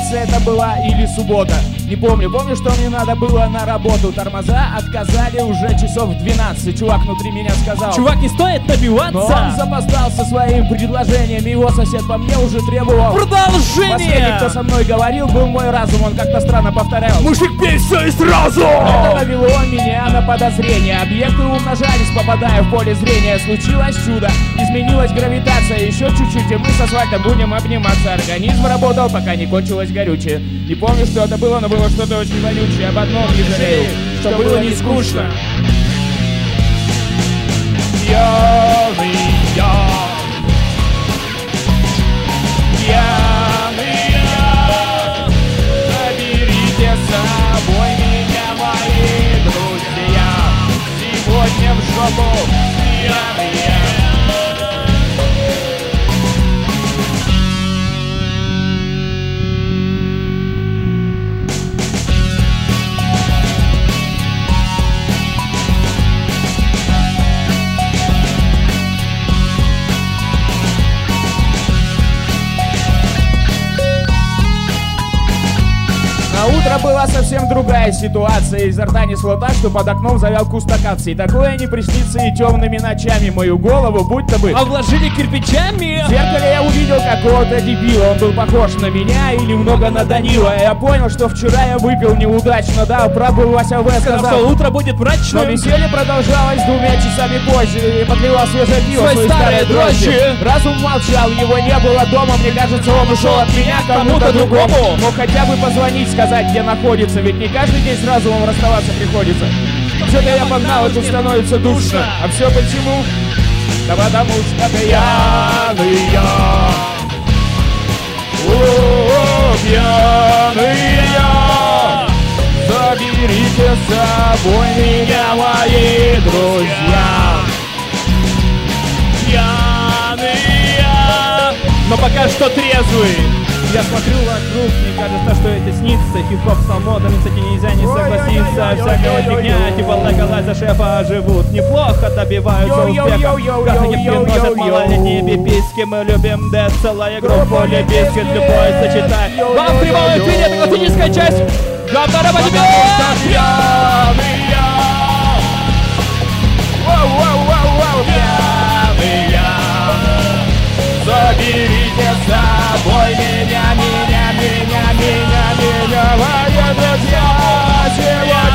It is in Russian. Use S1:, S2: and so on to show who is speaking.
S1: пятница это была или суббота. Не помню, помню, что мне надо было на работу. Тормоза отказали уже часов в 12. Чувак внутри меня сказал:
S2: чувак, не стоит набиваться.
S1: Но он запоздал со своим предложением. Его сосед по мне уже требовал
S2: продолжение.
S1: Последний, кто со мной говорил, был мой разум. Он как-то странно повторял:
S2: мужик, пей все и сразу.
S1: Это навело меня на подозрение. Объекты умножались, попадая в поле зрения. Случилось чудо, изменилась гравитация. Еще чуть-чуть, и мы с асфальтом будем обниматься. Организм работал, пока не кончилось горючее. Не помню, что это было, но было что-то очень вонючее. Об одном не жалею, что было не скучно. Пьяный я, пьяный я, заберите с собой меня, мои друзья. Сегодня в жопу пьяный я. На утро была совсем другая ситуация. Изо рта несло так, что под окном завял куст акации. Такое не приснится и темными ночами. Мою голову будто бы
S2: обложили кирпичами.
S1: В зеркале я увидел какого-то дебила. Он был похож на меня и немного на Данила. Я понял, что вчера я выпил неудачно. Да, прав был Вася В. Сказал,
S2: что утро будет мрачным.
S1: Но веселье продолжалось 2 часами позже. И подливал свежее пиво,
S2: свои старые дрожжи.
S1: Разум молчал, его не было дома. Мне кажется, он ушел от меня к кому-то другому. Мог хотя бы позвонить, сказать, где находится. Ведь не каждый день с разумом расставаться приходится. Что-то я погнал, и тут становится душно. А все почему? Да потому что пьяный я. Пьяный я. Заберите с собой меня, мои друзья. Пьяный я.
S2: Но пока что трезвый. Я смотрю вокруг, мне кажется, что это снится. Хип-хоп стал модным, с этим нельзя не согласиться. Всякая фигня, типа лайка за шефа живут неплохо, добиваются успеха. Каждый приносят малолетние пиписки. Мы любим дэт, целая группа лебискет. Любой сочетай. Вам в прямом эфире это классическая часть. Говнора по тебе!
S1: Заберите с собой меня, мои друзья, сегодня.